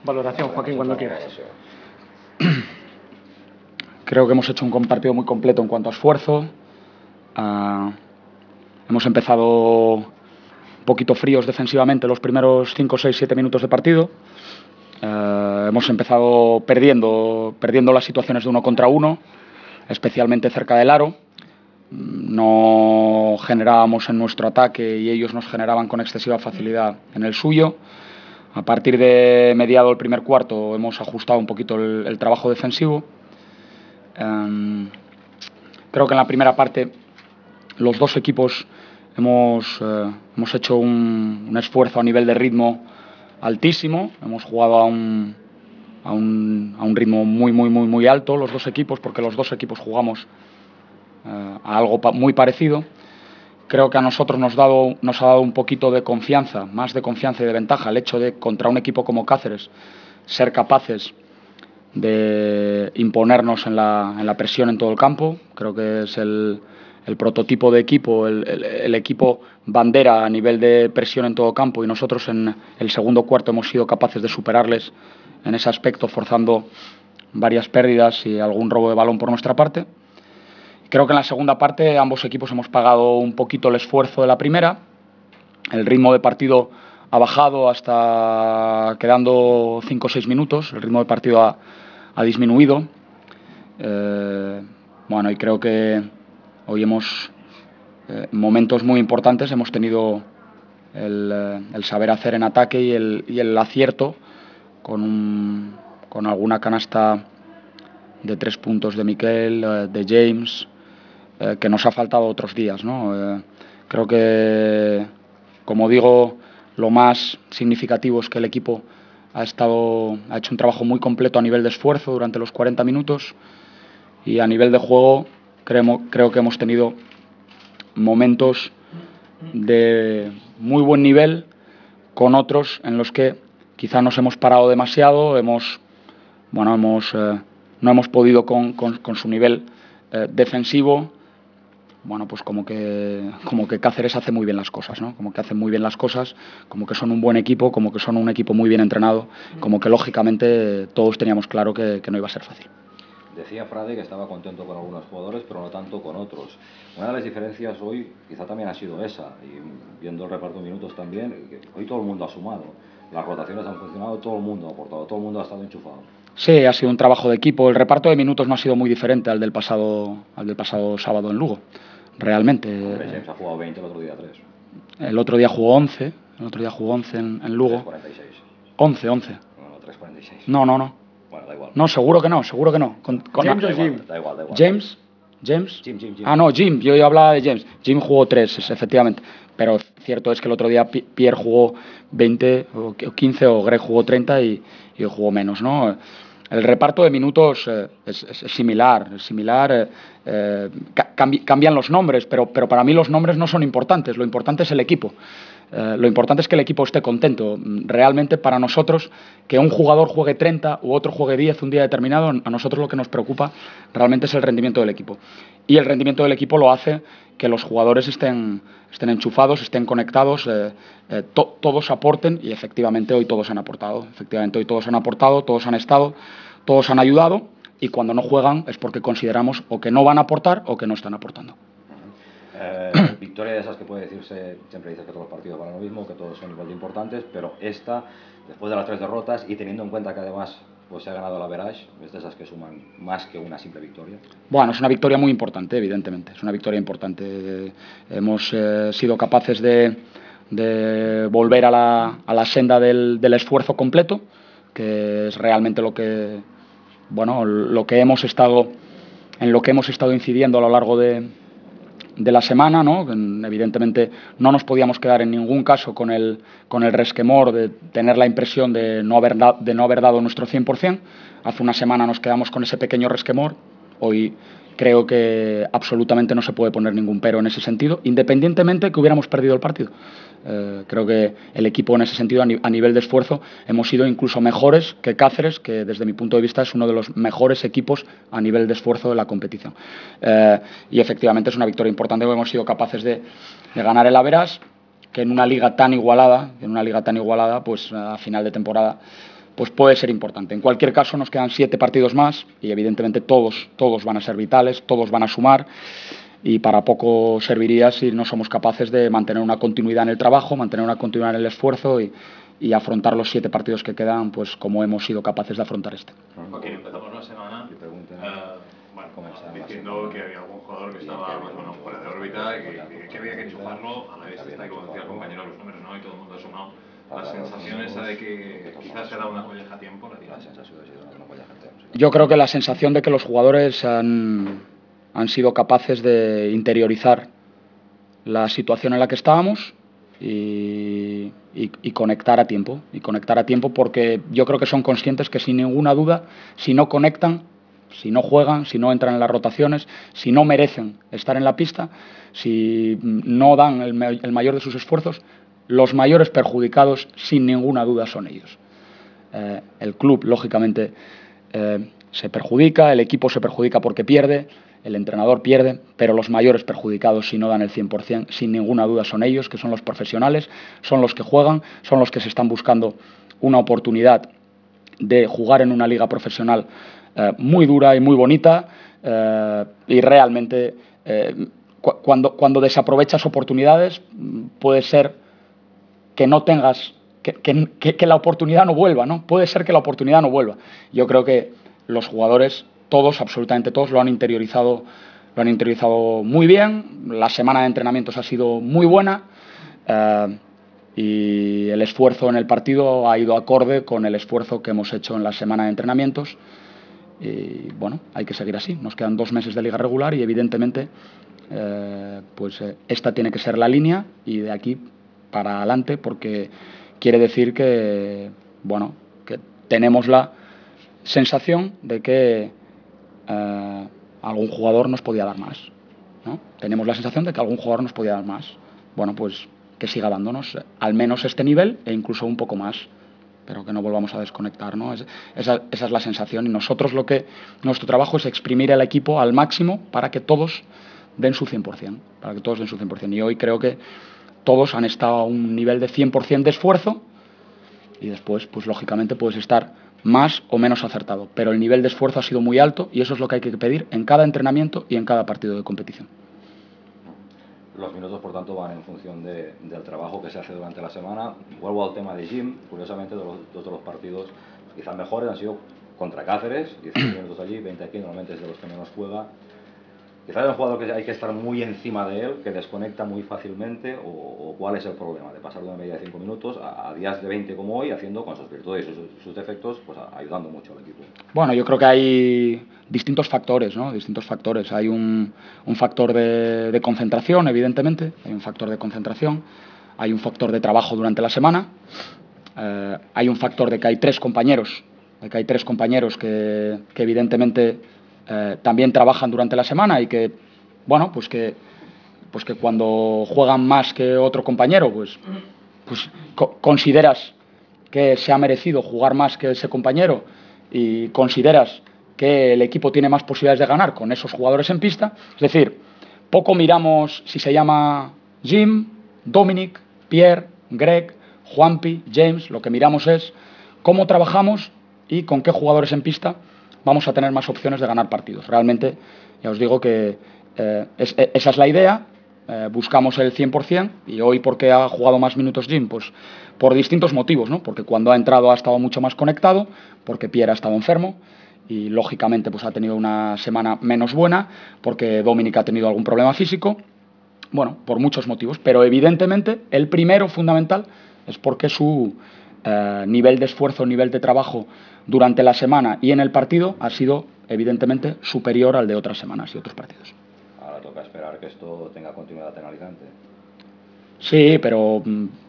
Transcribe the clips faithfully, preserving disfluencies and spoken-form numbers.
Valoración, Joaquín, cuando quieras. Creo que hemos hecho un partido muy completo en cuanto a esfuerzo. Uh, hemos empezado un poquito fríos defensivamente los primeros cinco, seis, siete minutos de partido. Uh, hemos empezado perdiendo, perdiendo las situaciones de uno contra uno, especialmente cerca del aro. No generábamos en nuestro ataque y ellos nos generaban con excesiva facilidad en el suyo. A partir de mediado el primer cuarto hemos ajustado un poquito el, el trabajo defensivo. Um, creo que en la primera parte los dos equipos hemos, uh, hemos hecho un, un esfuerzo a nivel de ritmo altísimo. Hemos jugado a un, a un, a un ritmo muy, muy, muy, muy alto los dos equipos, porque los dos equipos jugamos uh, a algo pa muy parecido. Creo que a nosotros nos, dado, nos ha dado un poquito de confianza, más de confianza y de ventaja, el hecho de, contra un equipo como Cáceres, ser capaces de imponernos en la, en la presión en todo el campo. Creo que es el, el prototipo de equipo, el, el, el equipo bandera a nivel de presión en todo el campo, y nosotros en el segundo cuarto hemos sido capaces de superarles en ese aspecto, forzando varias pérdidas y algún robo de balón por nuestra parte. Creo que en la segunda parte ambos equipos hemos pagado un poquito el esfuerzo de la primera. El ritmo de partido ha bajado hasta quedando cinco o seis minutos. El ritmo de partido ha, ha disminuido. Eh, bueno, y creo que hoy hemos eh, momentos muy importantes. Hemos tenido el, eh, el saber hacer en ataque y el, y el acierto con, un, con alguna canasta de tres puntos de Miquel, eh, de James, eh, que nos ha faltado otros días, ¿no? Eh, creo que, como digo, lo más significativo es que el equipo ha, estado, ha hecho un trabajo muy completo a nivel de esfuerzo durante los cuarenta minutos, y a nivel de juego creo, creo que hemos tenido momentos de muy buen nivel, con otros en los que quizá nos hemos parado demasiado, hemos, bueno, hemos, eh, no hemos podido con, con, con su nivel eh, defensivo. Bueno, pues como que, como que Cáceres hace muy bien las cosas, ¿no? Como que hacen muy bien las cosas, como que son un buen equipo, como que son un equipo muy bien entrenado, como que lógicamente todos teníamos claro que, que no iba a ser fácil. Decía Frade que estaba contento con algunos jugadores, pero no tanto con otros. Una de las diferencias hoy quizá también ha sido esa, y viendo el reparto de minutos también, que hoy todo el mundo ha sumado. Las rotaciones han funcionado, todo el mundo ha aportado, todo el mundo ha estado enchufado. Sí, ha sido un trabajo de equipo. El reparto de minutos no ha sido muy diferente al del pasado, al del pasado sábado en Lugo, realmente. Hombre, James ha jugado veinte, el otro día tres. El otro día jugó once, el otro día jugó once en, en Lugo. tres cuarenta y seis. once, once. No, no, tres cuarenta y seis. No, no, no. Bueno, da igual. No, seguro que no, seguro que no. Con, con James a... o Jim. Da igual, da igual. James, James. Jim, Jim, Jim. Ah, no, Jim. Yo, yo hablaba de James. Jim jugó tres, efectivamente. Pero cierto es que el otro día Pierre jugó veinte o quince, o Greg jugó treinta y, y jugó menos, ¿no? El reparto de minutos eh, es, es, es similar, es similar. Eh, eh, cambi cambian los nombres, pero, pero para mí los nombres no son importantes. Lo importante es el equipo. Eh, lo importante es que el equipo esté contento. Realmente para nosotros, que un jugador juegue treinta u otro juegue diez un día determinado, a nosotros lo que nos preocupa realmente es el rendimiento del equipo. Y el rendimiento del equipo lo hace que los jugadores estén, estén enchufados, estén conectados, eh, eh, to todos aporten, y efectivamente hoy todos han aportado. Efectivamente hoy todos han aportado, todos han estado, todos han ayudado, y cuando no juegan es porque consideramos o que no van a aportar o que no están aportando. Eh, victoria de esas que puede decirse, siempre dices que todos los partidos van a lo mismo, que todos son igual de importantes, pero esta, después de las tres derrotas y teniendo en cuenta que además pues se ha ganado la average, es de esas que suman más que una simple victoria. Bueno, es una victoria muy importante, evidentemente, es una victoria importante. Hemos eh, sido capaces de, de volver a la, a la senda del, del esfuerzo completo, que es realmente lo que, bueno, lo que hemos estado, en lo que hemos estado incidiendo a lo largo de, de la semana, ¿no? Evidentemente no nos podíamos quedar en ningún caso con el, con el resquemor de tener la impresión de no haber, da, de no haber dado nuestro cien por cien. Hace una semana nos quedamos con ese pequeño resquemor. Hoy creo que absolutamente no se puede poner ningún pero en ese sentido, independientemente que hubiéramos perdido el partido. Eh, creo que el equipo en ese sentido, a, ni a nivel de esfuerzo, hemos sido incluso mejores que Cáceres, que desde mi punto de vista es uno de los mejores equipos a nivel de esfuerzo de la competición. Eh, y efectivamente es una victoria importante porque hemos sido capaces de, de ganar el average, que en una liga tan igualada, en una liga tan igualada, pues a final de temporada, pues puede ser importante. En cualquier caso, nos quedan siete partidos más y evidentemente todos, todos van a ser vitales, todos van a sumar y para poco serviría si no somos capaces de mantener una continuidad en el trabajo, mantener una continuidad en el esfuerzo y, y afrontar los siete partidos que quedan pues como hemos sido capaces de afrontar este. Joaquín, empezamos la semana uh, bueno, diciendo que había algún jugador que estaba más o menos fuera de órbita y que, que había que enchufarlo. A la vez está, y como decía el compañero, los números, ¿no? Y todo el mundo ha sumado. La sensación esa de que quizás se da una colleja a tiempo. Yo creo que la sensación de que los jugadores han, han sido capaces de interiorizar la situación en la que estábamos y, y, y conectar a tiempo. Y conectar a tiempo porque yo creo que son conscientes que sin ninguna duda, si no conectan, si no juegan, si no entran en las rotaciones, si no merecen estar en la pista, si no dan el, el mayor de sus esfuerzos, los mayores perjudicados, sin ninguna duda, son ellos. Eh, el club, lógicamente, eh, se perjudica, el equipo se perjudica porque pierde, el entrenador pierde, pero los mayores perjudicados, si no dan el cien por cien, sin ninguna duda, son ellos, que son los profesionales, son los que juegan, son los que se están buscando una oportunidad de jugar en una liga profesional eh, muy dura y muy bonita eh, y realmente eh, cu cuando, cuando desaprovechas oportunidades puede ser que no tengas, que, que, que la oportunidad no vuelva, ¿no? Puede ser que la oportunidad no vuelva. Yo creo que los jugadores, todos, absolutamente todos, lo han interiorizado, lo han interiorizado muy bien, la semana de entrenamientos ha sido muy buena eh, y el esfuerzo en el partido ha ido acorde con el esfuerzo que hemos hecho en la semana de entrenamientos y bueno, hay que seguir así. Nos quedan dos meses de liga regular y evidentemente eh, pues eh, esta tiene que ser la línea y de aquí para adelante, porque quiere decir que, bueno, que tenemos la sensación de que eh, algún jugador nos podía dar más, ¿no? Tenemos la sensación de que algún jugador nos podía dar más. Bueno, pues que siga dándonos al menos este nivel e incluso un poco más, pero que no volvamos a desconectar, ¿no? Es, esa, esa es la sensación y nosotros lo que, nuestro trabajo es exprimir al equipo al máximo para que todos den su cien por cien, para que todos den su cien por cien. Y hoy creo que todos han estado a un nivel de cien por cien de esfuerzo y después, pues lógicamente, puedes estar más o menos acertado. Pero el nivel de esfuerzo ha sido muy alto y eso es lo que hay que pedir en cada entrenamiento y en cada partido de competición. Los minutos, por tanto, van en función de, del trabajo que se hace durante la semana. Vuelvo al tema de Jim. Curiosamente, dos de los partidos quizás mejores han sido contra Cáceres, dieciséis minutos allí, veinte aquí, normalmente es de los que menos juega. Quizás es un jugador que hay que estar muy encima de él, que desconecta muy fácilmente, o, o cuál es el problema de pasar de una media de cinco minutos a, a días de veinte como hoy, haciendo con sus virtudes y sus, sus defectos, pues a, ayudando mucho al equipo. Bueno, yo creo que hay distintos factores, ¿no? Distintos factores. Hay un, un factor de, de concentración, evidentemente, hay un factor de concentración, hay un factor de trabajo durante la semana, eh, hay un factor de que hay tres compañeros, de que hay tres compañeros que, que evidentemente Eh, también trabajan durante la semana y que, bueno, pues que, pues que cuando juegan más que otro compañero, pues, pues co consideras que se ha merecido jugar más que ese compañero y consideras que el equipo tiene más posibilidades de ganar con esos jugadores en pista. Es decir, poco miramos si se llama Jim, Dominic, Pierre, Greg, Juanpi, James. Lo que miramos es cómo trabajamos y con qué jugadores en pista vamos a tener más opciones de ganar partidos. Realmente, ya os digo que eh, es, esa es la idea, eh, buscamos el cien por cien y hoy, ¿por qué ha jugado más minutos Jim? Pues por distintos motivos, ¿no? Porque cuando ha entrado ha estado mucho más conectado, porque Pierre ha estado enfermo y lógicamente pues ha tenido una semana menos buena, porque Dominic ha tenido algún problema físico, bueno, por muchos motivos, pero evidentemente el primero fundamental es porque su eh, nivel de esfuerzo, nivel de trabajo durante la semana y en el partido ha sido evidentemente superior al de otras semanas y otros partidos. Ahora toca esperar que esto tenga continuidad en Alicante. Sí, pero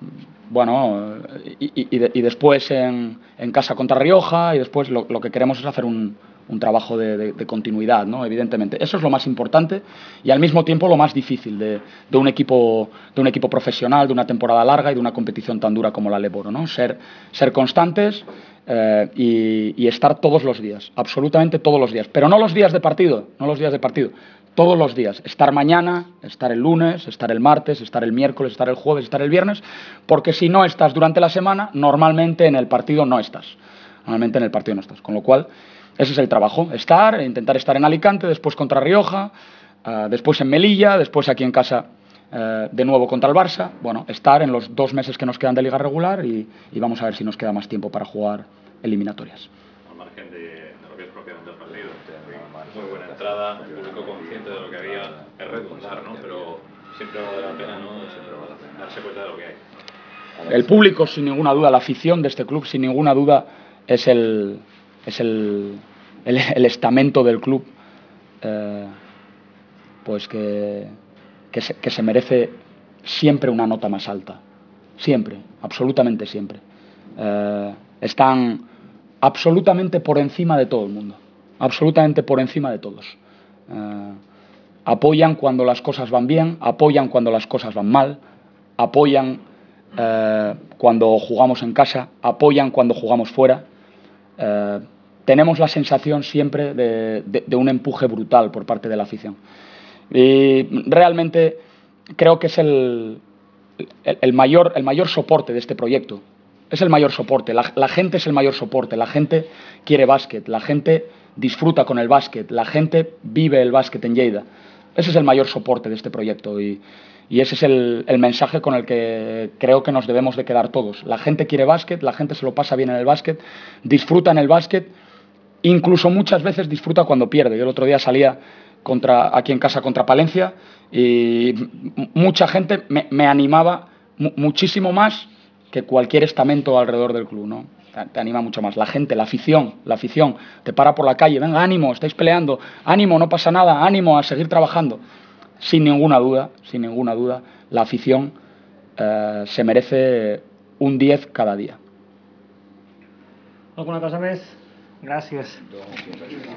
bueno, y, y, y después en, en casa contra Rioja y después lo, lo que queremos es hacer un, un trabajo de, de, de continuidad, ¿no? Evidentemente. Eso es lo más importante y al mismo tiempo lo más difícil de, de, un, equipo, de un equipo profesional, de una temporada larga y de una competición tan dura como la Leboro, ¿no? Ser, ser constantes eh, y, y estar todos los días, absolutamente todos los días, pero no los días de partido, no los días de partido, todos los días, estar mañana, estar el lunes, estar el martes, estar el miércoles, estar el jueves, estar el viernes, porque si no estás durante la semana, normalmente en el partido no estás. Normalmente en el partido no estás. Con lo cual, ese es el trabajo. Estar, intentar estar en Alicante, después contra Rioja, uh, después en Melilla, después aquí en casa uh, de nuevo contra el Barça. Bueno, estar en los dos meses que nos quedan de liga regular y, y vamos a ver si nos queda más tiempo para jugar eliminatorias. Al margen de, de lo que es propiamente el partido, muy buena entrada, el público consciente de lo que había, es redundar, ¿no? Pero siempre vale la pena, ¿no? Darse cuenta de lo que hay. El público, sin ninguna duda, la afición de este club, sin ninguna duda, es el, es el, el, el estamento del club eh, pues que, que, se, que se merece siempre una nota más alta. Siempre, absolutamente siempre. Eh, están absolutamente por encima de todo el mundo. Absolutamente por encima de todos. Eh, apoyan cuando las cosas van bien, apoyan cuando las cosas van mal, apoyan eh, cuando jugamos en casa, apoyan cuando jugamos fuera. Eh, tenemos la sensación siempre de, de, de un empuje brutal por parte de la afición. Y realmente creo que es el, el, el, mayor, el mayor soporte de este proyecto. Es el mayor soporte, la, la gente es el mayor soporte, la gente quiere básquet, la gente disfruta con el básquet, la gente vive el básquet en Lleida. Ese es el mayor soporte de este proyecto y, y ese es el, el mensaje con el que creo que nos debemos de quedar todos. La gente quiere básquet, la gente se lo pasa bien en el básquet, disfruta en el básquet, incluso muchas veces disfruta cuando pierde. Yo el otro día salía contra, aquí en casa contra Palencia y mucha gente me, me animaba muchísimo más que cualquier estamento alrededor del club, ¿no? Te anima mucho más. La gente, la afición, la afición te para por la calle, venga, ánimo, estáis peleando, ánimo, no pasa nada, ánimo a seguir trabajando. Sin ninguna duda, sin ninguna duda, la afición eh, se merece un diez cada día. ¿Alguna cosa más? Gràcies.